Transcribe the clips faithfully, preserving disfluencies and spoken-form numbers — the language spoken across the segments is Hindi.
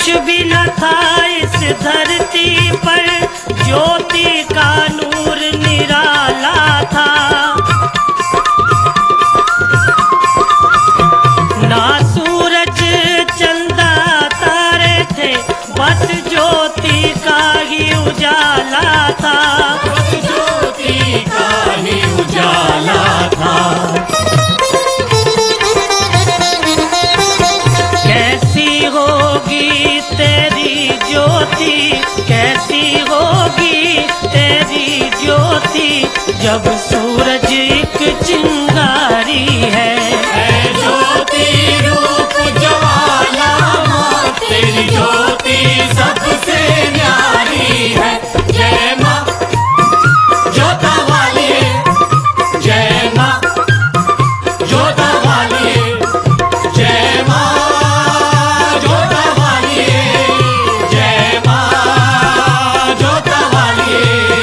कुछ भी न था इस धरती पर, ज्योति का नूर निराला था। ना सूरज चंदा तारे थे, बस ज्योति का ही उजाला था। बस ज्योति का ही उजाला था। कैसी होगी तेरी ज्योति, कैसी होगी तेरी ज्योति, जब सूरज एक चिंगारी है। है ज्योति रूप ज्वाला माँ, तेरी ज्योति सबसे न्यारी है। जय माँ ज्योता वाली, जय माँ ज्योता वाली, जय माँ ज्योता वाली, जय माँ ज्योता वाली।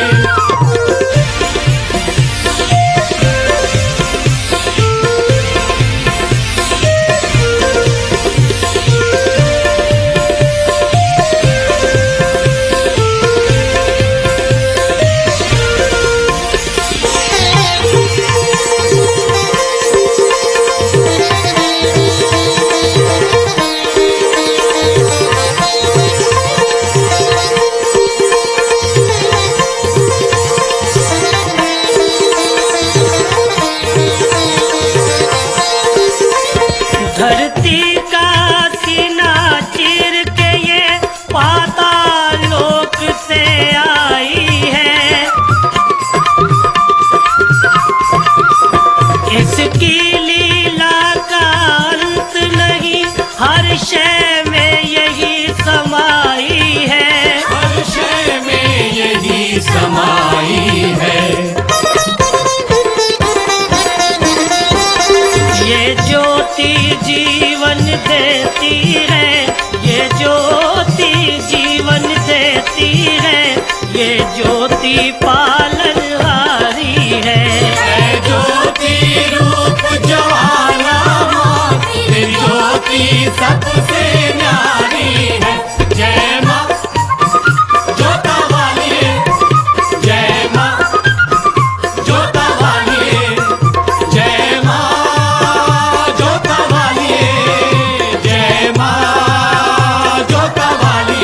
धरती का सीना चीर के ये पाताल लोक से आई है। इसकी लीला का अंत नहीं, हर शय में यही समाई है। हर शय में यही समाई है। ये ज्योति जीवन देती है, ये ज्योति जीवन देती है, ये ज्योति पालनहारी है। है ज्योति रूप ज्वाला माँ, तेरी ज्योति सबसे न्यारी है। जय माँ ज्योता वाली, जय माँ ज्योता वाली, जय माँ ज्योता वाली, जय माँ ज्योता वाली।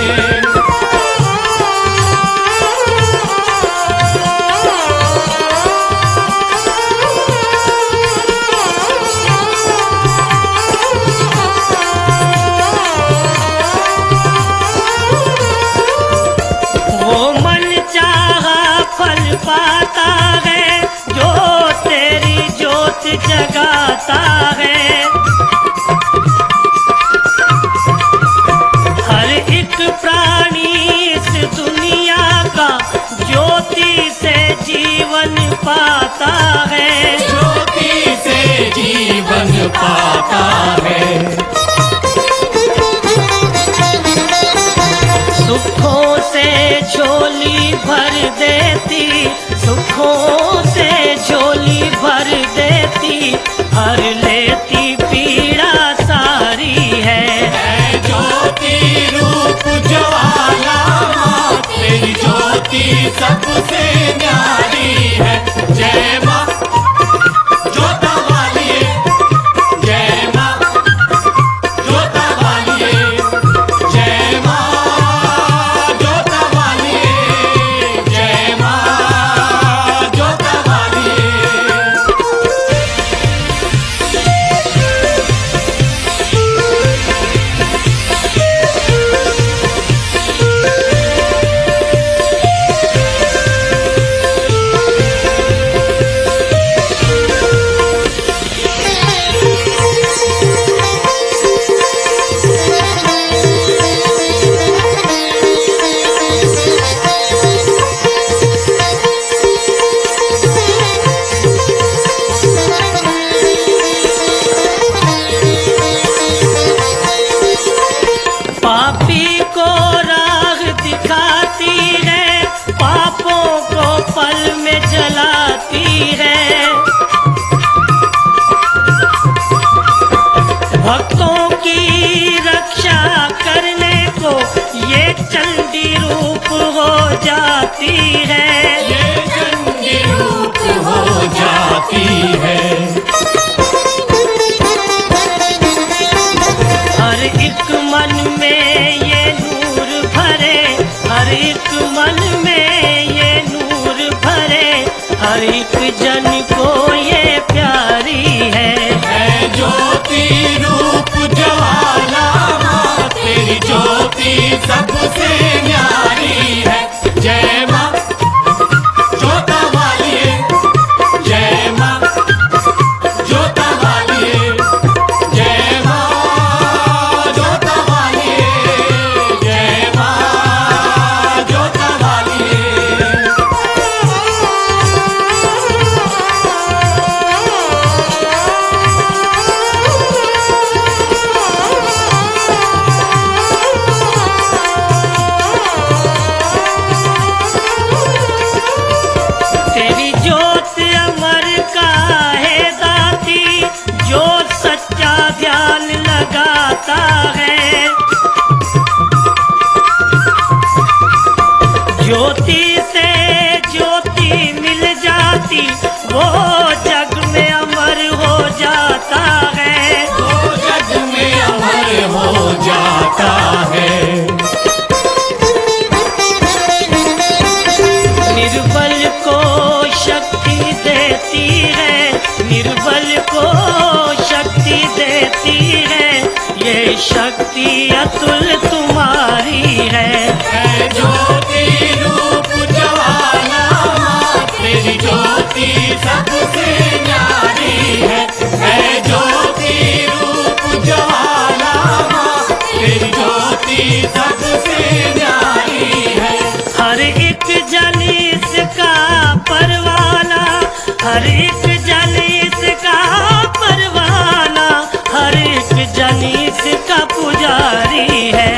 वो मन चाहा फल पाता है, जो तेरी ज्योत जगाता है। हर एक प्राणी इस दुनिया का ज्योति से जीवन पाता है। ज्योति से जीवन पाता है। सुखों से झोली भर देती, सुखों से झोली भर देती, हर लेती पीड़ा सारी है। है ज्योति रूप ज्वाला माँ, तेरी ज्योति सबसे न्यारी है। जय माँ ज्योता वाली, जय माँ ज्योता वाली, जय माँ ज्योता वाली, जय माँ ज्योता वाली। पापी को राह दिखाती है, पापों को पल में जलाती है। भक्तों की रक्षा करने रूप हो जाती है, ये चंडी रूप हो जाती है। हर एक मन में ये नूर भरे, हर एक मन में ये नूर भरे, हर एक जन को ये प्यारी है। है ज्योति रूप ज्वाला माँ, तेरी ज्योति सबसे न्यारी है। जय माँ जोता वालिए, जय माँ जोता वालिए, जय माँ जोता वालिए, जय माँ जोता वालिए। तेरी ज्योत अमर का है दाती, जो सच्चा ध्यान लगाता है। ज्योति से ज्योति मिल जाती, वो जग में अमर हो जाता है। वो जग में अमर हो जाता है। निर्बल को शक्ति देती है, निर्बल को शक्ति देती है, ये शक्ति अतुल तुम्हारी है। है ज्योति रूप ज्वाला माँ, तेरी ज्योति सबसे न्यारी है। है ज्योति रूप ज्वाला माँ, तेरी ज्योति सबसे न्यारी है। हर एक जन इसका परवाना, हर एक जन इसका परवाना, हर एक जन इसका पुजारी है।